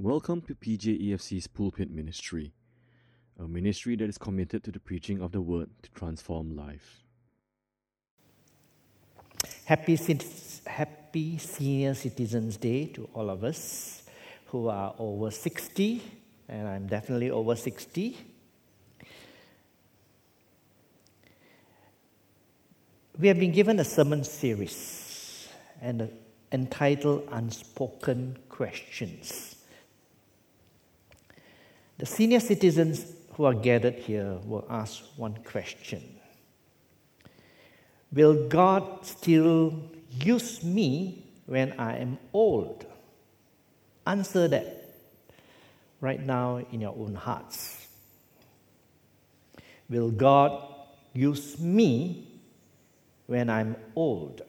Welcome to PJEFC's Pulpit Ministry, a ministry that is committed to the preaching of the Word to transform life. Happy Senior Citizens Day to all of us who are over 60, and I'm definitely over 60. We have been given a sermon series and entitled Unspoken Questions. The senior citizens who are gathered here will ask one question. Will God still use me when I am old? Answer that right now in your own hearts. Will God use me when I'm old?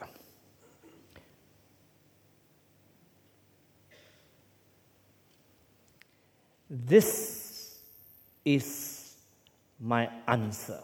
This is my answer.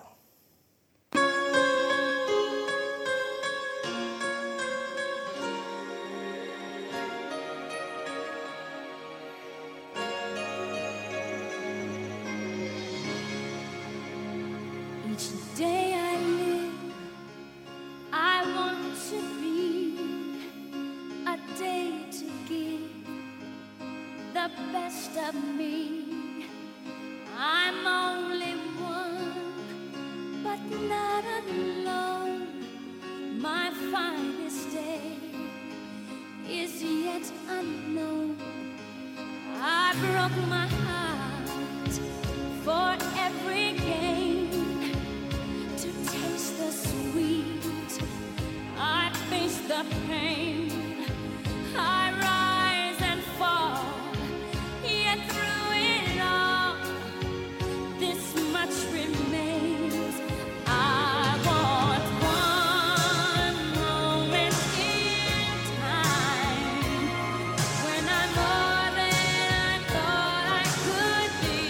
Each day I live, I want to be a day to give the best of me. I'm only one, but not alone. My finest day is yet unknown. I broke my heart for every gain, to taste the sweet. I face the pain. I rise and fall, yet through it all, this much remains. I want one moment in time when I'm more than I thought I could be,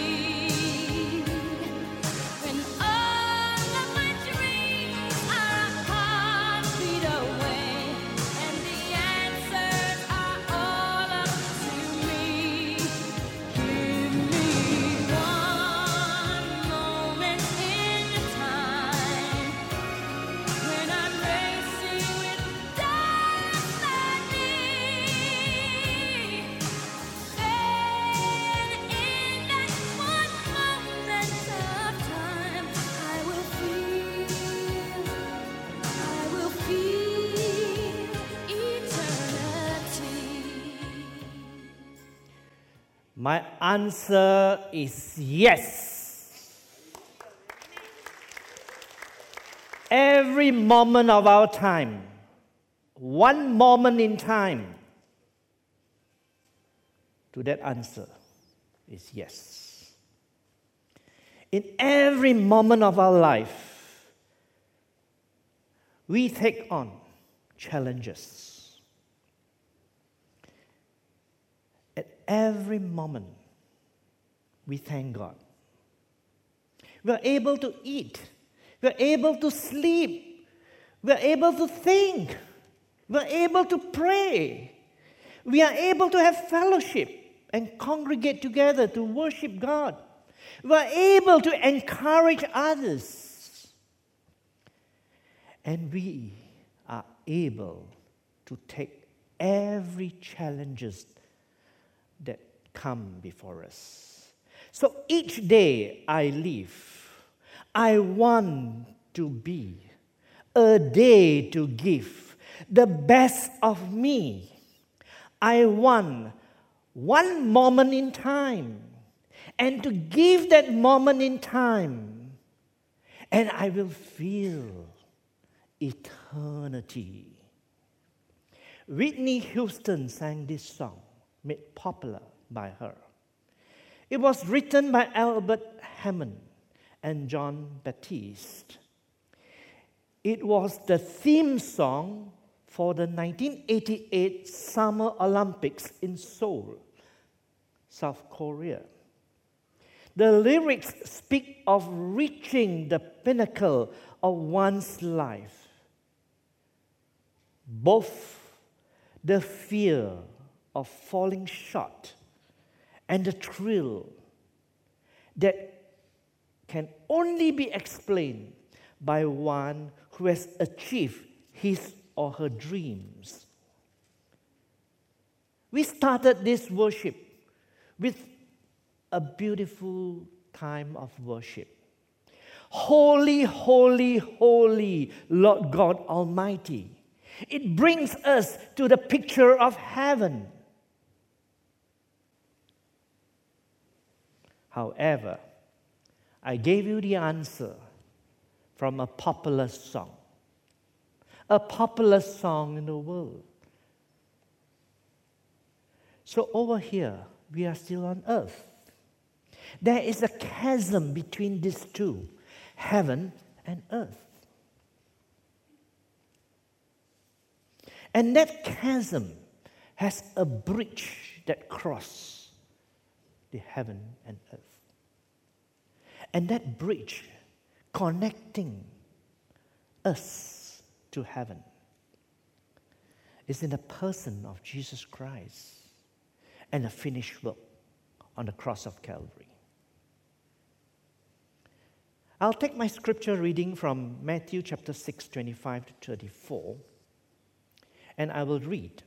when all of my dreams are a heartbeat away, and the answers are all up to me. Give me one moment in time when I'm racing with destiny. Then in that one moment of time, I will feel eternity. My answer is yes. Every moment of our time, one moment in time, to that answer is yes. In every moment of our life, we take on challenges. At every moment, we thank God. We are able to eat. We are able to sleep. We are able to think. We are able to pray. We are able to have fellowship and congregate together to worship God. We are able to encourage others. And we are able to take every challenges that come before us. So each day I live, I want to be a day to give the best of me. I want one moment in time, and to give that moment in time, and I will feel eternity. Whitney Houston sang this song, made popular by her. It was written by Albert Hammond and John Baptiste. It was the theme song for the 1988 Summer Olympics in Seoul, South Korea. The lyrics speak of reaching the pinnacle of one's life. Both the fear of falling short and the thrill that can only be explained by one who has achieved his or her dreams. We started this worship with a beautiful time of worship. Holy, holy, holy, Lord God Almighty. It brings us to the picture of heaven. However, I gave you the answer from a popular song. A popular song in the world. So over here, we are still on earth. There is a chasm between these two, heaven and earth. And that chasm has a bridge that crosses the heaven and earth. And that bridge connecting us to heaven is in the person of Jesus Christ and the finished work on the cross of Calvary. I'll take my scripture reading from Matthew chapter 6, 25 to 34, and I will read.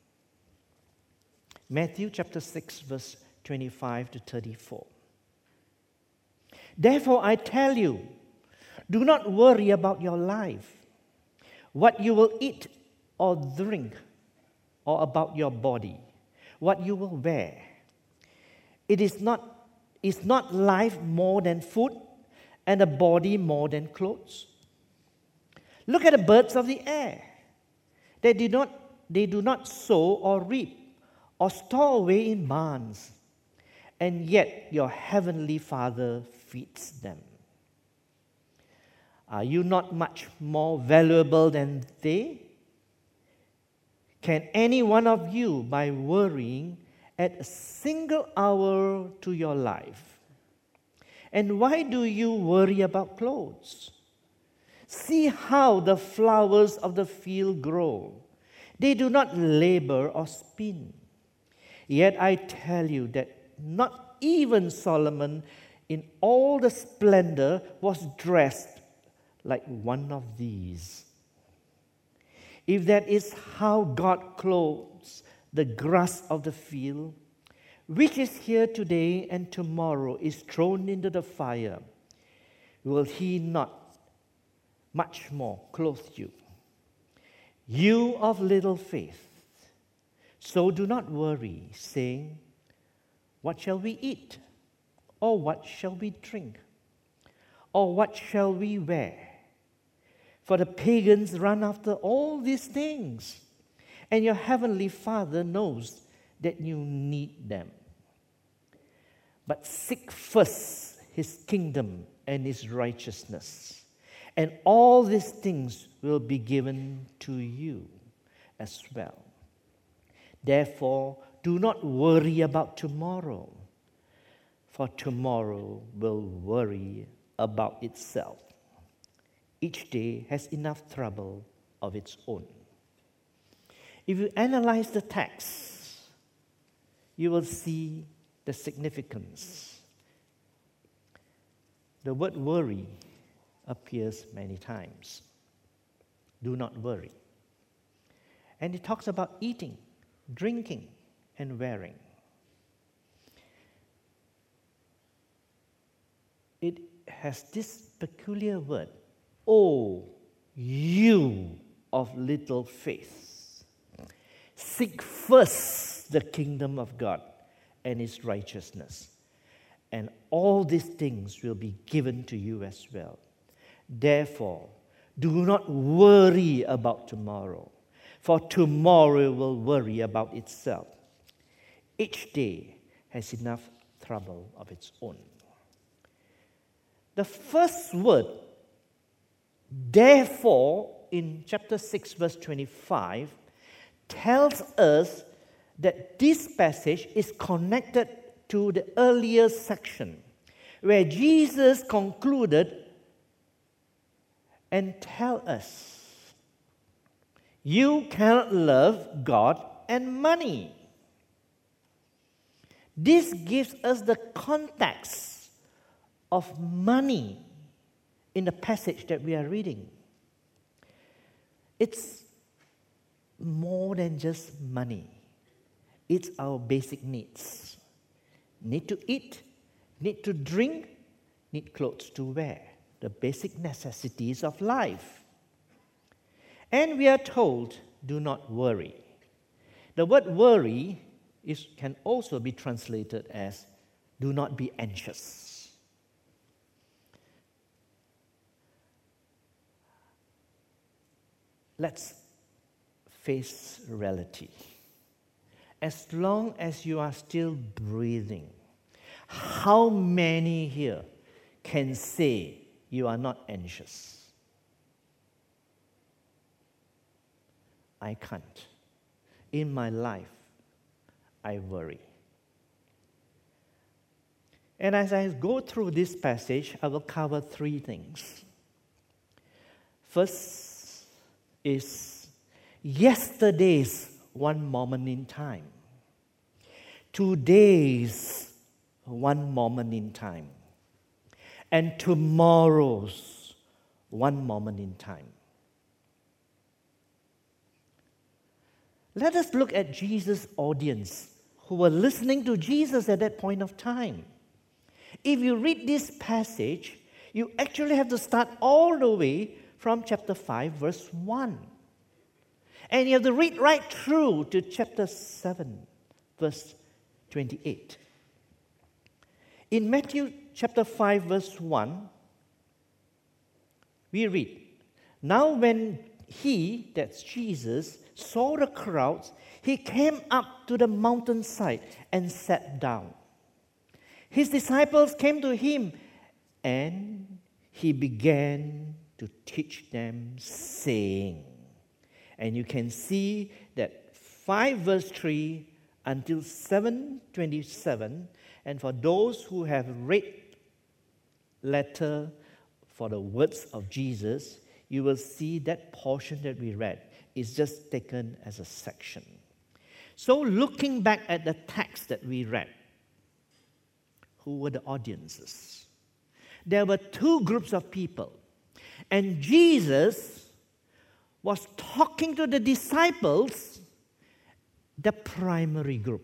Matthew chapter 6, verse 25 to 34. Therefore I tell you, do not worry about your life, what you will eat or drink, or about your body, what you will wear. Is not life more than food, and the body more than clothes? Look at the birds of the air. They do not sow or reap or store away in barns, and yet your heavenly Father feeds them. Are you not much more valuable than they? Can any one of you, by worrying, add a single hour to your life? And why do you worry about clothes? See how the flowers of the field grow. They do not labor or spin. Yet I tell you that not even Solomon in all the splendor was dressed like one of these. If that is how God clothes the grass of the field, which is here today and tomorrow is thrown into the fire, will He not much more clothe you? You of little faith. So do not worry, saying, what shall we eat? Or what shall we drink? Or what shall we wear? For the pagans run after all these things, and your heavenly Father knows that you need them. But seek first His kingdom and His righteousness, and all these things will be given to you as well. Therefore, do not worry about tomorrow, for tomorrow will worry about itself. Each day has enough trouble of its own. If you analyze the text, you will see the significance. The word worry appears many times. Do not worry. And it talks about eating, drinking, and wearing. It has this peculiar word, "O you of little faith, seek first the kingdom of God and His righteousness, and all these things will be given to you as well. Therefore, do not worry about tomorrow, for tomorrow will worry about itself. Each day has enough trouble of its own." The first word, therefore, in chapter 6, verse 25, tells us that this passage is connected to the earlier section, where Jesus concluded and tell us, you cannot love God and money. This gives us the context of money in the passage that we are reading. It's more than just money. It's our basic needs. Need to eat, need to drink, need clothes to wear. The basic necessities of life. And we are told, do not worry. The word worry can also be translated as do not be anxious. Let's face reality. As long as you are still breathing, how many here can say you are not anxious? I can't. In my life, I worry. And as I go through this passage, I will cover three things. First is yesterday's one moment in time. Today's one moment in time. And tomorrow's one moment in time. Let us look at Jesus' audience who were listening to Jesus at that point of time. If you read this passage, you actually have to start all the way from chapter 5, verse 1. And you have to read right through to chapter 7, verse 28. In Matthew chapter 5, verse 1, we read, "Now when he," that's Jesus, "saw the crowds, he came up to the mountainside and sat down. His disciples came to him, and he began to teach them, saying," and you can see that 5 verse 3 until 7:27, and for those who have read letter for the words of Jesus, you will see that portion that we read is just taken as a section. So looking back at the text that we read, who were the audiences? There were two groups of people. And Jesus was talking to the disciples, the primary group.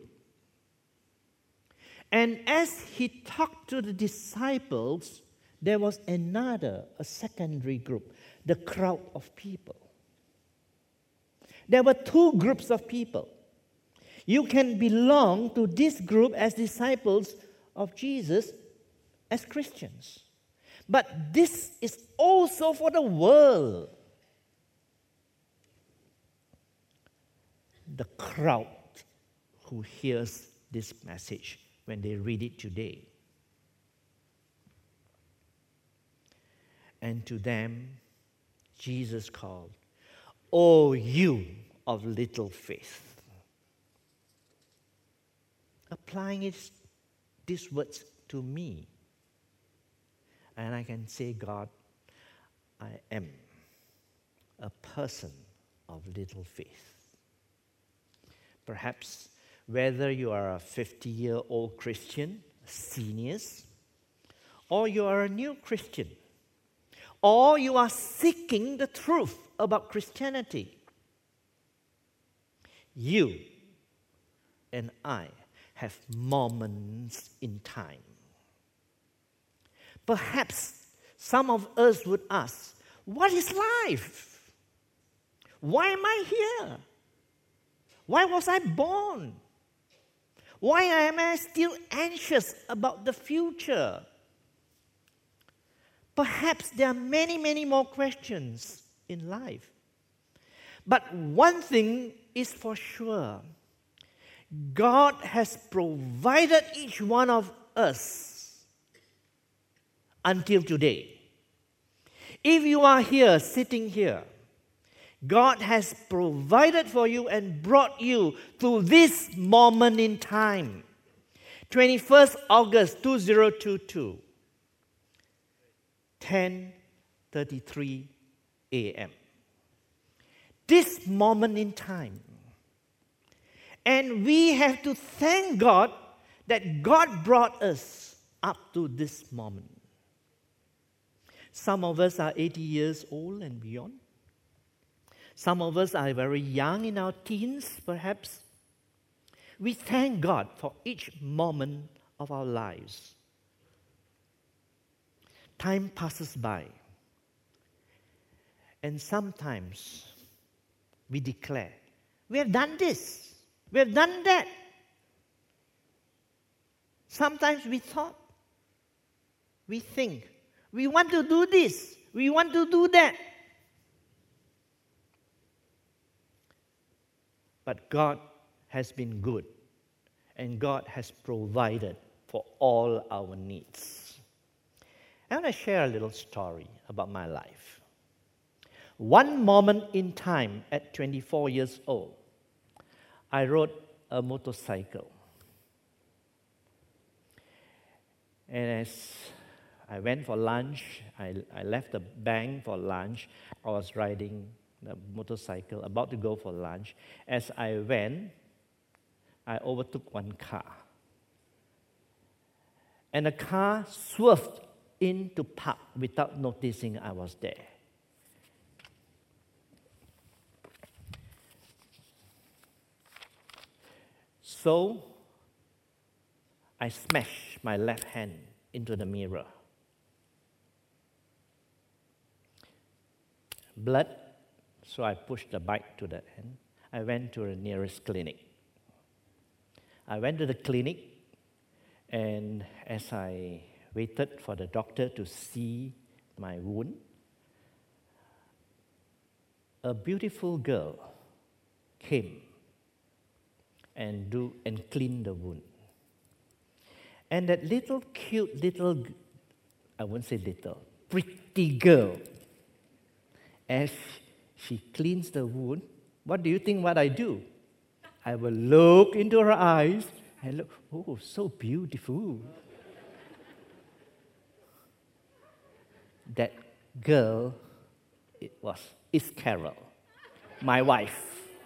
And as he talked to the disciples, there was a secondary group, the crowd of people. There were two groups of people. You can belong to this group as disciples of Jesus, as Christians. But this is also for the world. The crowd who hears this message when they read it today. And to them, Jesus called, "O you of little faith." Applying these words to me. And I can say, God, I am a person of little faith. Perhaps whether you are a 50-year-old Christian, seniors, or you are a new Christian, or you are seeking the truth about Christianity, you and I have moments in time. Perhaps some of us would ask, what is life? Why am I here? Why was I born? Why am I still anxious about the future? Perhaps there are many, many more questions in life. But one thing is for sure. God has provided each one of us until today. If you are here, sitting here, God has provided for you and brought you to this moment in time. 21st August 2022, 10:33 a.m. This moment in time. And we have to thank God that God brought us up to this moment. Some of us are 80 years old and beyond. Some of us are very young in our teens, perhaps. We thank God for each moment of our lives. Time passes by. And sometimes we declare, we have done this, we have done that. Sometimes we think, we want to do this, we want to do that. But God has been good, and God has provided for all our needs. I want to share a little story about my life. One moment in time, at 24 years old, I rode a motorcycle. And as I went for lunch, I left the bank for lunch. I was riding the motorcycle, about to go for lunch. As I went, I overtook one car. And the car swerved into park without noticing I was there. So, I smashed my left hand into the mirror. Blood, so I pushed the bike to the end. I went to the nearest clinic. I went to the clinic, and as I waited for the doctor to see my wound, a beautiful girl came and cleaned the wound. And that little cute little, I won't say little, pretty girl, as she cleans the wound, what do you think what I do? I will look into her eyes and look, oh, so beautiful. That girl, is Carol, my wife.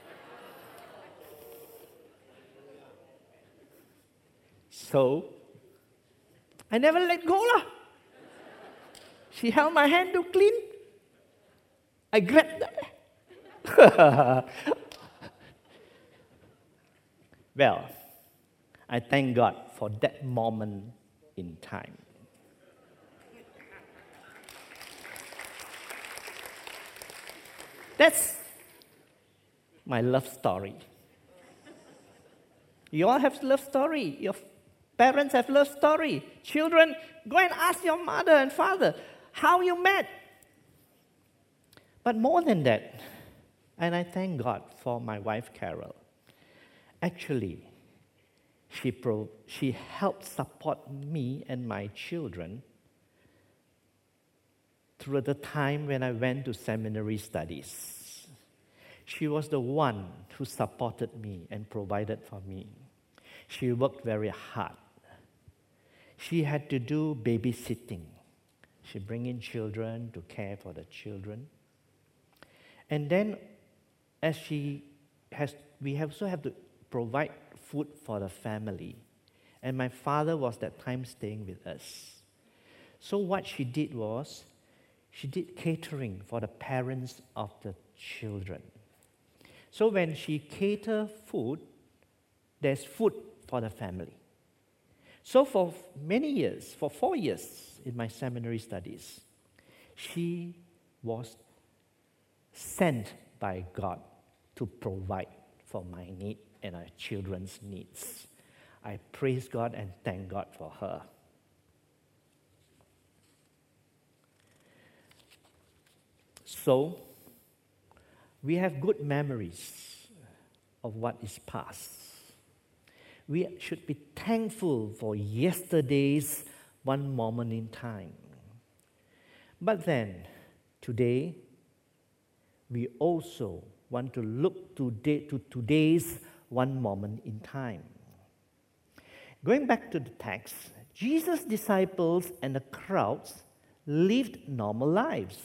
So, I never let go lah. She held my hand to clean. I grabbed that. Well, I thank God for that moment in time. That's my love story. You all have love story. Your parents have love story. Children, go and ask your mother and father how you met. But more than that, and I thank God for my wife Carol. Actually, she helped support me and my children through the time when I went to seminary studies. She was the one who supported me and provided for me. She worked very hard. She had to do babysitting. She bring in children to care for the children. And then, as we also have to provide food for the family. And my father was that time staying with us. So what she did was, she did catering for the parents of the children. So when she catered food, there's food for the family. So for many years, for 4 years in my seminary studies, she was sent by God to provide for my need and our children's needs. I praise God and thank God for her. So, we have good memories of what is past. We should be thankful for yesterday's one moment in time. But then, today, we also want to look to today's one moment in time. Going back to the text, Jesus' disciples and the crowds lived normal lives.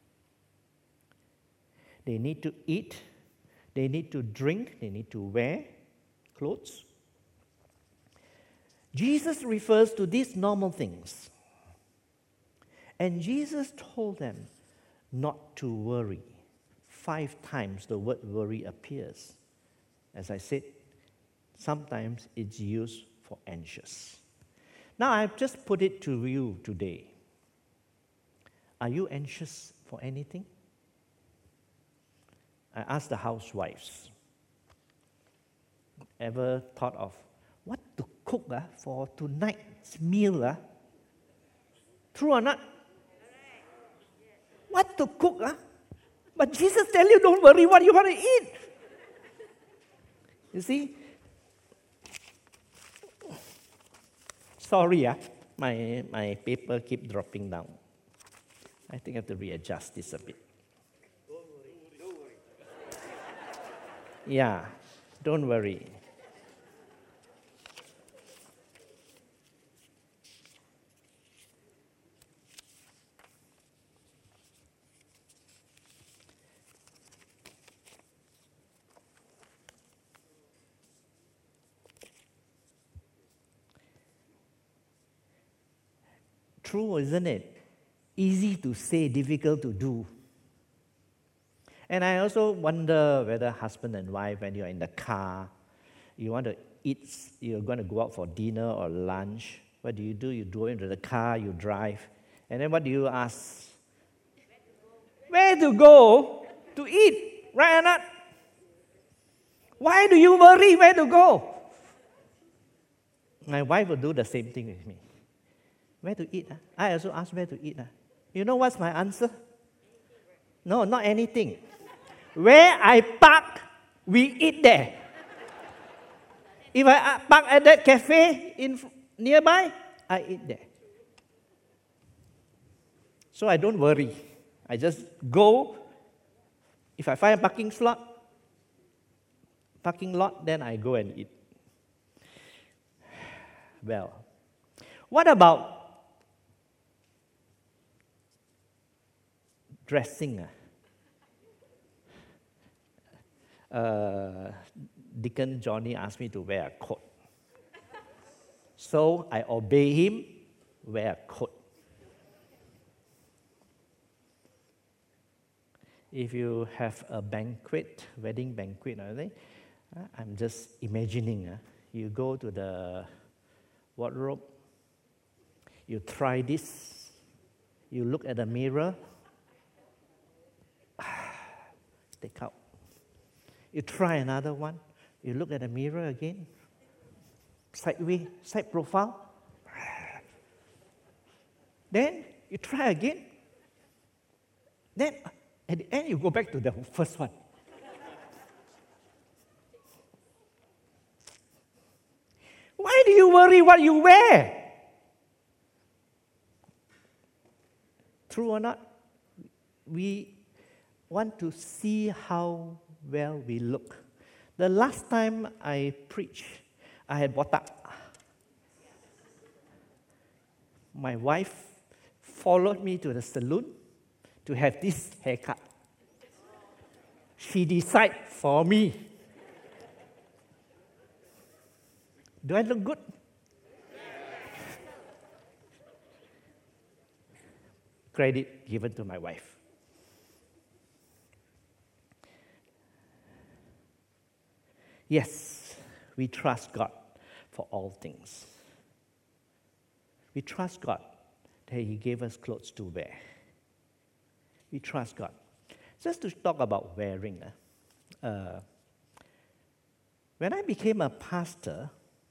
They need to eat, they need to drink, they need to wear clothes. Jesus refers to these normal things. And Jesus told them not to worry. 5 times the word worry appears. As I said, sometimes it's used for anxious. Now, I've just put it to you today. Are you anxious for anything? I asked the housewives, ever thought of what to cook for tonight's meal? True or not? What to cook? But Jesus tell you, don't worry what you want to eat. You see? Sorry, my paper keep dropping down. I think I have to readjust this a bit. Don't worry. Yeah, don't worry. True, isn't it? Easy to say, difficult to do. And I also wonder whether husband and wife, when you're in the car, you want to eat, you're going to go out for dinner or lunch. What do? You go into the car, you drive. And then what do you ask? Where to go to eat, right or not? Why do you worry where to go? My wife will do the same thing with me. Where to eat? I also ask where to eat. You know what's my answer? No, not anything. Where I park, we eat there. If I park at that cafe nearby, I eat there. So I don't worry. I just go. If I find a parking lot, then I go and eat. Well, what about dressing? Deacon Johnny asked me to wear a coat. So I obey him, wear a coat. If you have a banquet, wedding banquet, I'm just imagining, you go to the wardrobe, you try this, you look at the mirror, take out. You try another one, you look at the mirror again, sideways, side profile. Then you try again. Then at the end you go back to the first one. Why do you worry what you wear? True or not? We want to see how well we look. The last time I preached, I had botak. My wife followed me to the salon to have this haircut. She decided for me. Do I look good? Credit given to my wife. Yes, we trust God for all things. We trust God that He gave us clothes to wear. We trust God. Just to talk about wearing. When I became a pastor,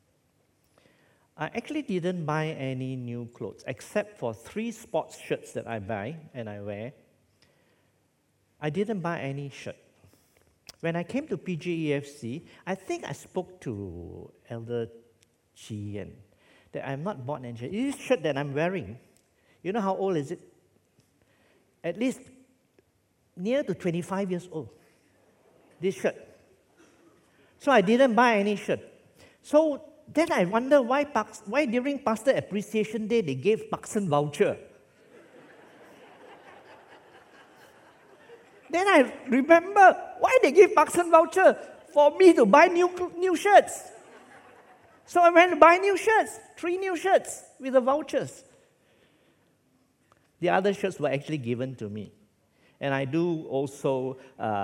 I actually didn't buy any new clothes, except for 3 sports shirts that I buy and I wear. I didn't buy any shirt. When I came to PGEFC, I think I spoke to Elder Chi that I'm not bought any shirt. This shirt that I'm wearing, you know how old is it? At least near to 25 years old. This shirt. So I didn't buy any shirt. So then I wonder why during Pastor Appreciation Day they gave Parkson voucher. Then I remember why they give Parkson voucher for me to buy new shirts. So I went to buy new shirts, 3 new shirts with the vouchers. The other shirts were actually given to me. And I do also,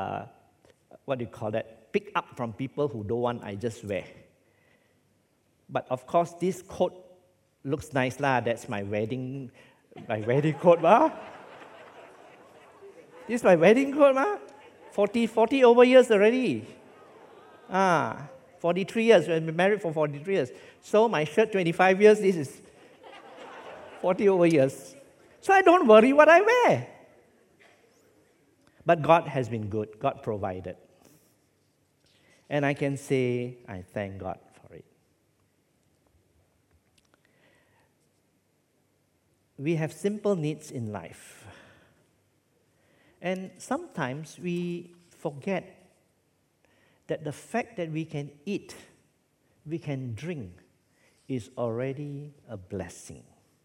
pick up from people who don't want, I just wear. But of course, this coat looks nice lah. That's my wedding coat, ma. This is my wedding coat, ma. 40 over years already. 43 years. We've been married for 43 years. So my shirt, 25 years, this is 40 over years. So I don't worry what I wear. But God has been good. God provided. And I can say, I thank God for it. We have simple needs in life. And sometimes we forget that the fact that we can eat, we can drink, is already a blessing.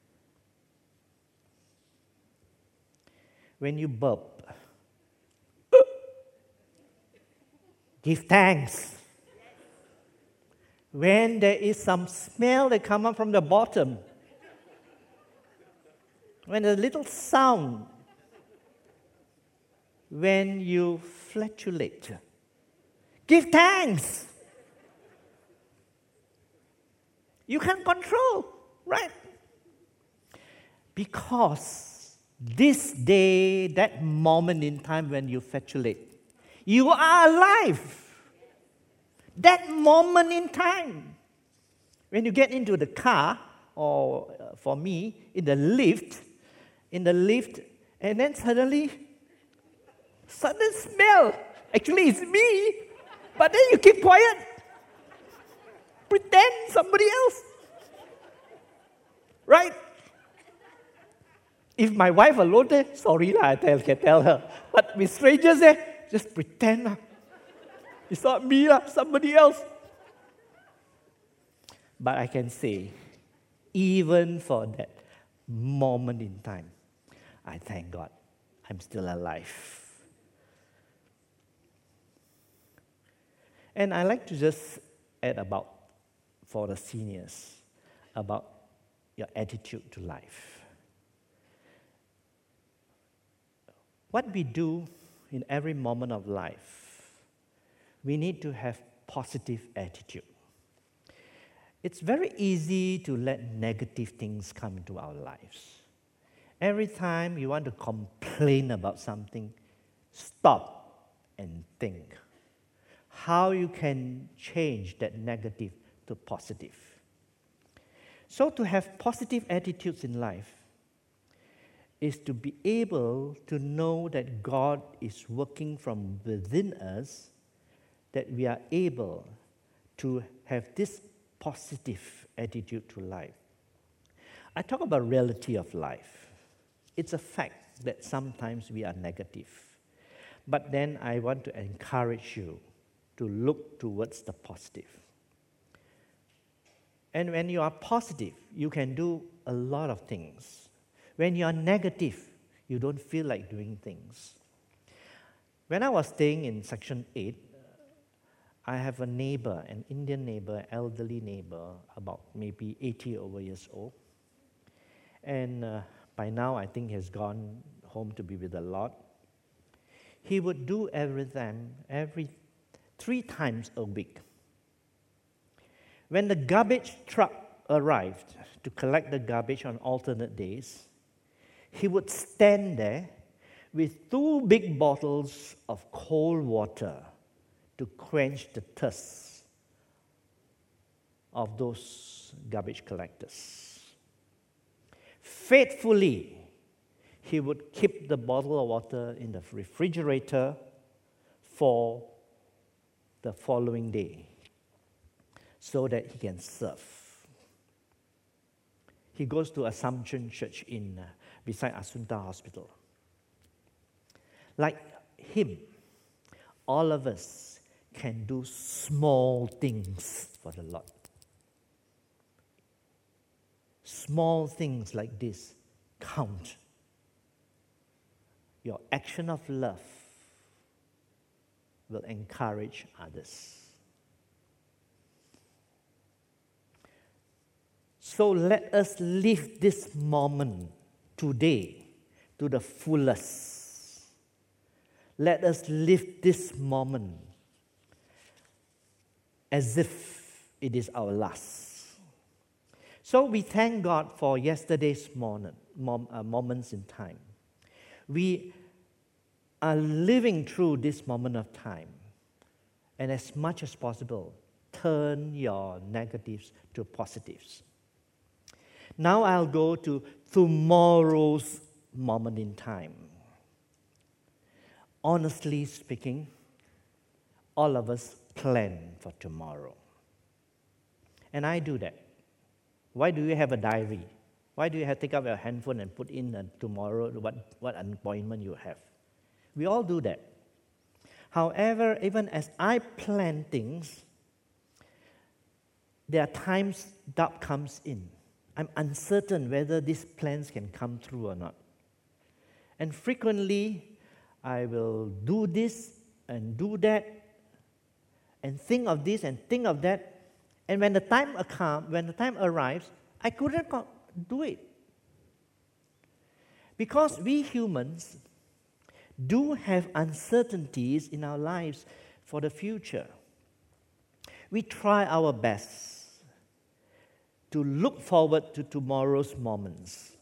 When you burp, give thanks. When there is some smell that comes up from the bottom, when a little sound, when you flatulate, give thanks. You can control, right? Because this day, that moment in time when you flatulate, you are alive. That moment in time. When you get into the car, or for me, in the lift, and then sudden smell. Actually, it's me. But then you keep quiet. Pretend somebody else. Right? If my wife alone there, sorry lah, I can tell her. But with strangers there, just pretend lah. It's not me lah, somebody else. But I can say, even for that moment in time, I thank God I'm still alive. And I like to just add about, for the seniors, about your attitude to life. What we do in every moment of life, we need to have positive attitude. It's very easy to let negative things come into our lives. Every time you want to complain about something, stop and think how you can change that negative to positive. So to have positive attitudes in life is to be able to know that God is working from within us, that we are able to have this positive attitude to life. I talk about reality of life. It's a fact that sometimes we are negative. But then I want to encourage you to look towards the positive. And when you are positive, you can do a lot of things. When you are negative, you don't feel like doing things. When I was staying in Section 8, I have a neighbor, an Indian neighbor, elderly neighbor, about maybe 80 over years old. And by now, I think he has gone home to be with the Lord. He would do everything, 3 times a week. When the garbage truck arrived to collect the garbage on alternate days, he would stand there with 2 big bottles of cold water to quench the thirst of those garbage collectors. Faithfully, he would keep the bottle of water in the refrigerator for the following day so that he can serve. He goes to Assumption Church beside Assunta Hospital. Like him, all of us can do small things for the Lord. Small things like this count. Your action of love will encourage others. So let us live this moment today to the fullest. Let us live this moment as if it is our last. So we thank God for yesterday's moments in time. We are living through this moment of time. And as much as possible, turn your negatives to positives. Now I'll go to tomorrow's moment in time. Honestly speaking, all of us plan for tomorrow. And I do that. Why do you have a diary? Why do you have to take up your handphone and put in tomorrow what appointment you have? We all do that. However, even as I plan things, there are times doubt comes in. I'm uncertain whether these plans can come through or not. And frequently, I will do this and do that, and think of this and think of that. And when the time arrives, I couldn't do it. Because we humans do have uncertainties in our lives for the future. We try our best to look forward to tomorrow's moments.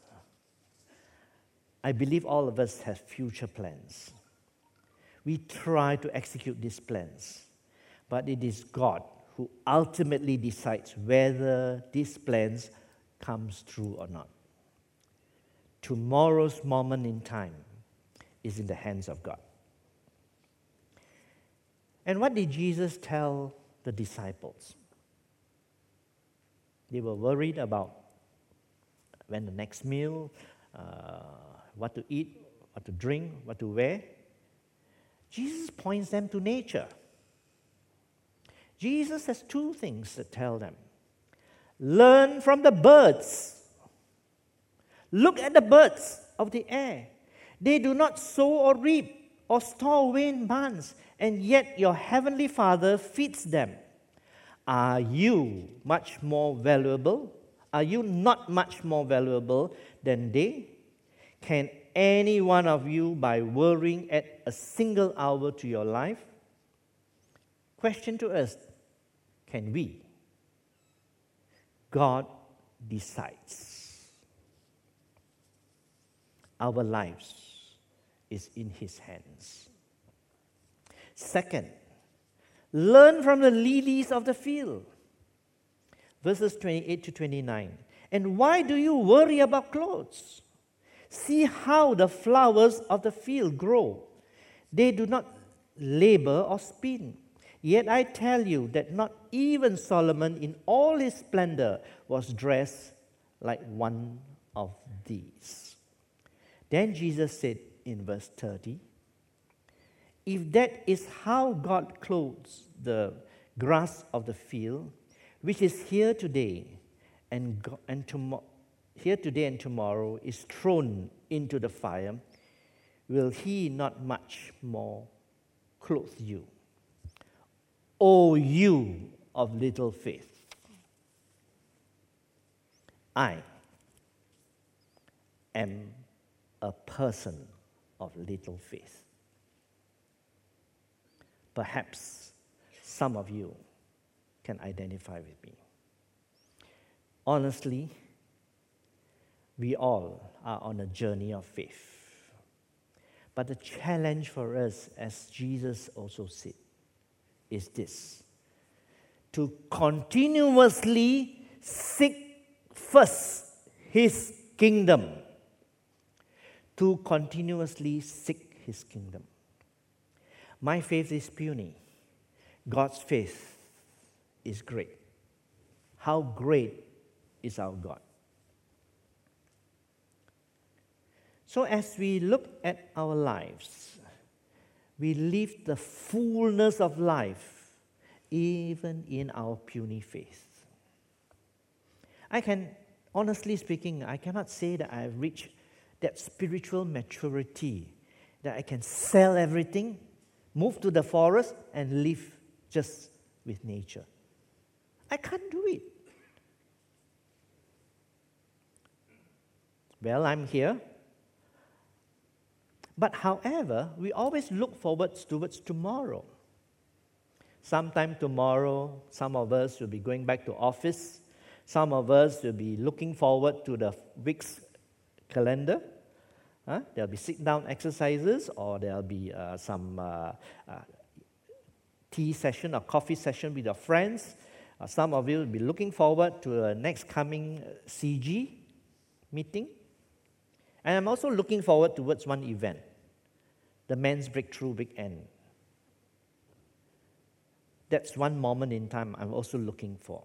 I believe all of us have future plans. We try to execute these plans, but it is God who ultimately decides whether these plans comes true or not. Tomorrow's moment in time is in the hands of God. And what did Jesus tell the disciples? They were worried about when the next meal, what to eat, what to drink, what to wear. Jesus points them to nature. Jesus has two things to tell them. Learn from the birds. Look at the birds of the air. They do not sow or reap or store away in barns, and yet your heavenly Father feeds them. Are you much more valuable? Are you not much more valuable than they? Can any one of you, by worrying, add a single hour to your life? Question to us, can we? God decides. Our lives is in His hands. Second, learn from the lilies of the field. Verses 28 to 29. And why do you worry about clothes? See how the flowers of the field grow. They do not labor or spin. Yet I tell you that not even Solomon in all his splendor was dressed like one of these. Then Jesus said in verse 30, if that is how God clothes the grass of the field, which is here today and tomorrow is thrown into the fire, will He not much more clothe you? O you of little faith. I am a person of little faith. Perhaps some of you can identify with me. Honestly, we all are on a journey of faith. But the challenge for us, as Jesus also said, is this: to continuously seek first His kingdom. To continuously seek His kingdom. My faith is puny. God's faith is great. How great is our God? So as we look at our lives, we live the fullness of life even in our puny faith. Honestly speaking, I cannot say that I have reached that spiritual maturity, that I can sell everything, move to the forest, and live just with nature. I can't do it. Well, I'm here. But however, we always look forward towards tomorrow. Sometime tomorrow, some of us will be going back to office. Some of us will be looking forward to the week's calendar. There'll be sit-down exercises, or there'll be some tea session or coffee session with your friends. Some of you will be looking forward to the next coming CG meeting. And I'm also looking forward towards one event, the Men's Breakthrough Weekend. That's one moment in time I'm also looking for.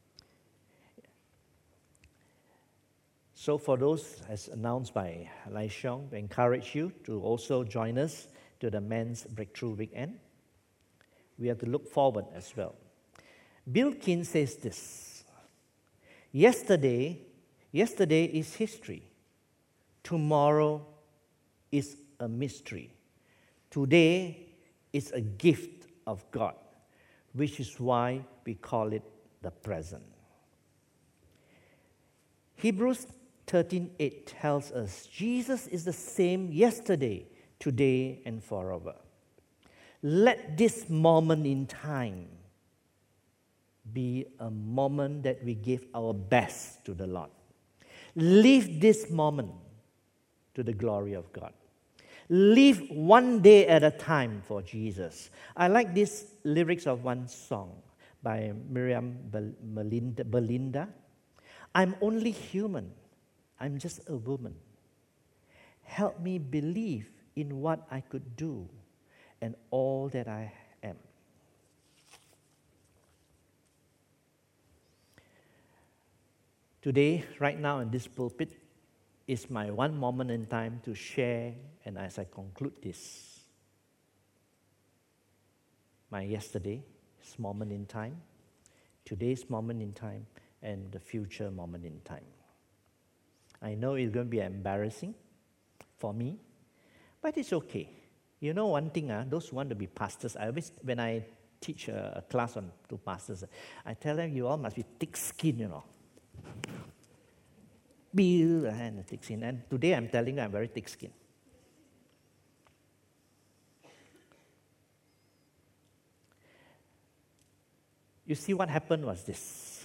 So for those, as announced by Lai Xiong, we encourage you to also join us to the Men's Breakthrough Weekend. We have to look forward as well. Bill King says this: yesterday is history. Tomorrow is a mystery. Today is a gift of God, which is why we call it the present. Hebrews 13:8 tells us Jesus is the same yesterday, today, and forever. Let this moment in time be a moment that we give our best to the Lord. Live this moment to the glory of God. Live one day at a time for Jesus. I like these lyrics of one song by Miriam Belinda. I'm only human. I'm just a woman. Help me believe in what I could do and all that I am. Today, right now in this pulpit, is my one moment in time to share, and as I conclude this, my yesterday's moment in time, today's moment in time, and the future moment in time. I know it's going to be embarrassing for me, but it's okay. You know one thing, those who want to be pastors, I always, when I teach a class to pastors, I tell them you all must be thick-skinned, you know. Build and thick-skinned. And today I'm telling you I'm very thick-skinned. You see, what happened was this.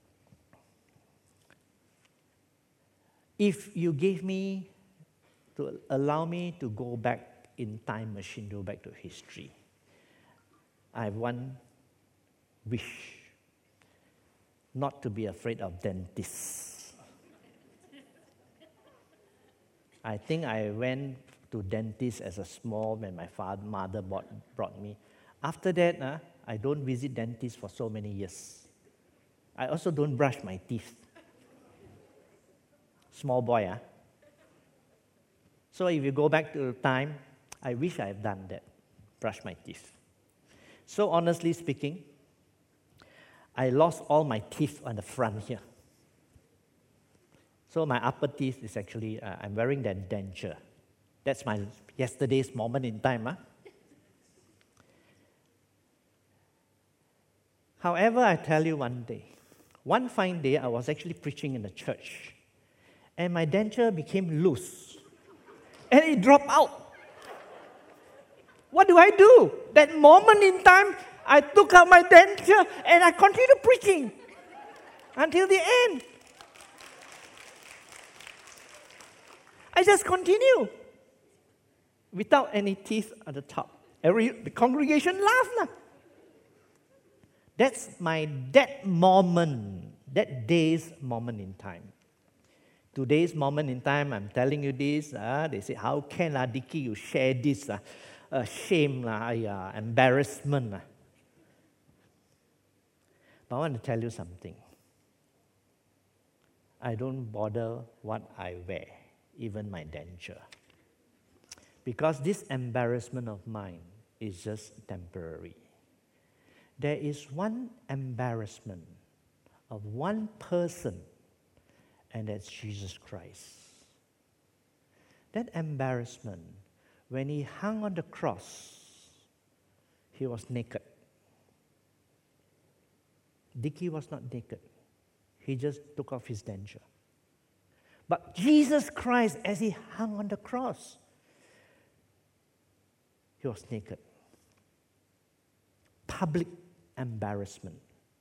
If you gave me, to allow me to go back in time machine, go back to history, I have one wish: not to be afraid of dentists. I think I went to dentist as a small when my mother brought me. After that, I don't visit dentists for so many years. I also don't brush my teeth. Small boy, So if you go back to time, I wish I had done that, brush my teeth. So honestly speaking, I lost all my teeth on the front here. So my upper teeth is actually, I'm wearing that denture. That's my yesterday's moment in time. However, I tell you one fine day, I was actually preaching in the church, and my denture became loose, and it dropped out. What do? That moment in time, I took out my denture, and I continued preaching until the end. I just continue without any teeth at the top. The congregation laughed. That's that moment, that day's moment in time. Today's moment in time, I'm telling you this. They say, how can Dickie, you share this? Shame, embarrassment. But I want to tell you something. I don't bother what I wear, even my denture. Because this embarrassment of mine is just temporary. There is one embarrassment of one person, and that's Jesus Christ. That embarrassment, when he hung on the cross, he was naked. Dickie was not naked. He just took off his denture. But Jesus Christ, as he hung on the cross, he was naked. Public embarrassment.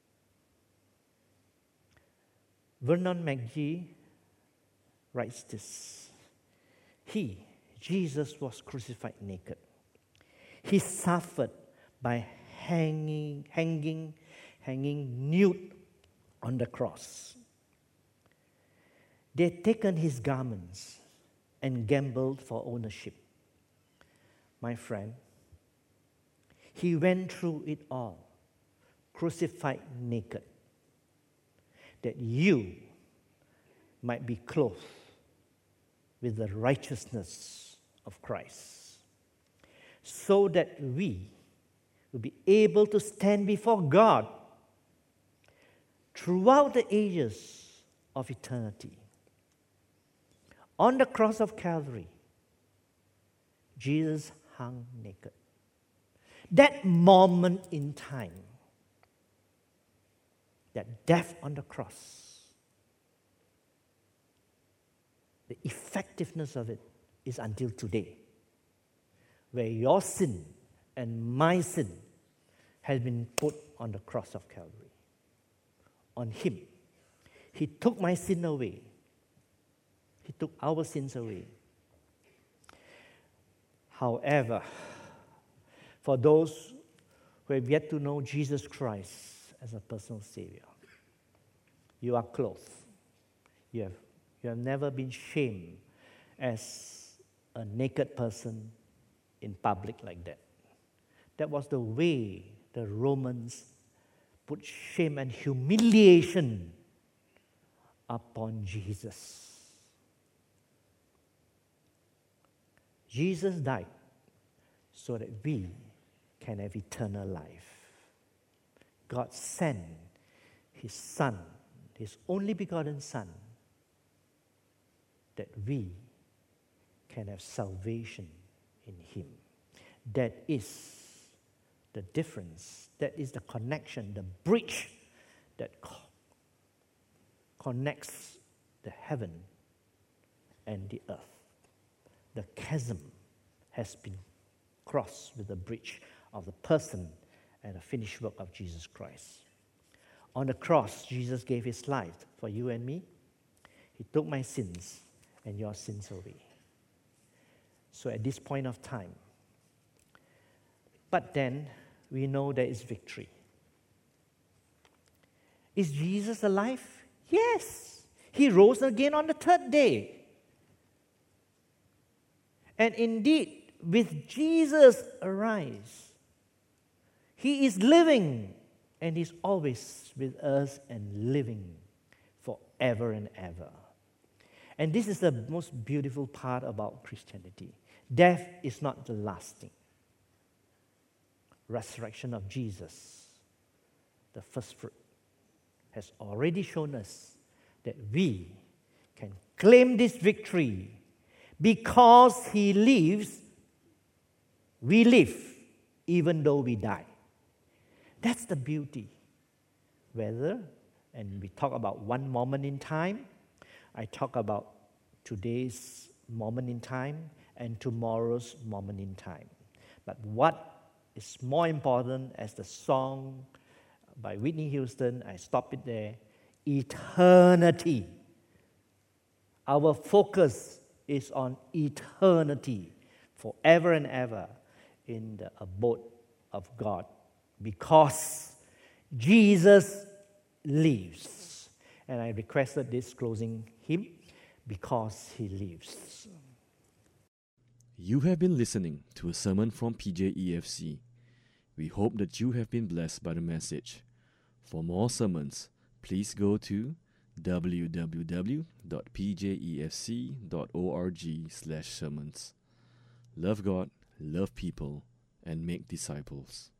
Vernon McGee writes this. He, Jesus, was crucified naked. He suffered by hanging nude on the cross. They had taken his garments and gambled for ownership. My friend, he went through it all, crucified naked, that you might be clothed with the righteousness of Christ, so that we will be able to stand before God throughout the ages of eternity. On the cross of Calvary, Jesus hung naked. That moment in time, that death on the cross, the effectiveness of it is until today, where your sin and my sin has been put on the cross of Calvary. On him. He took my sin away. He took our sins away. However, for those who have yet to know Jesus Christ as a personal Savior, you are clothed. You have never been shamed as a naked person in public like that. That was the way the Romans put shame and humiliation upon Jesus. Jesus died so that we can have eternal life. God sent his Son, his only begotten Son, that we can have salvation in him. That is the difference. That is the connection, the bridge that connects the heaven and the earth. The chasm has been crossed with the bridge of the person and the finished work of Jesus Christ. On the cross, Jesus gave his life for you and me. He took my sins and your sins away. So at this point of time, but then we know there is victory. Is Jesus alive? Yes. He rose again on the third day. And indeed, with Jesus arise, he is living and is always with us and living forever and ever. And this is the most beautiful part about Christianity. Death is not the last thing. Resurrection of Jesus, the first fruit, has already shown us that we can claim this victory. Because he lives, we live, even though we die. That's the beauty. And we talk about one moment in time, I talk about today's moment in time and tomorrow's moment in time. But what is more important, as the song by Whitney Houston, I stop it there, eternity. Our focus is on eternity, forever and ever, in the abode of God, because Jesus lives. And I requested this closing hymn, Because He Lives. You have been listening to a sermon from PJEFC. We hope that you have been blessed by the message. For more sermons, please go to www.pjefc.org/sermons. Love God, love people, and make disciples.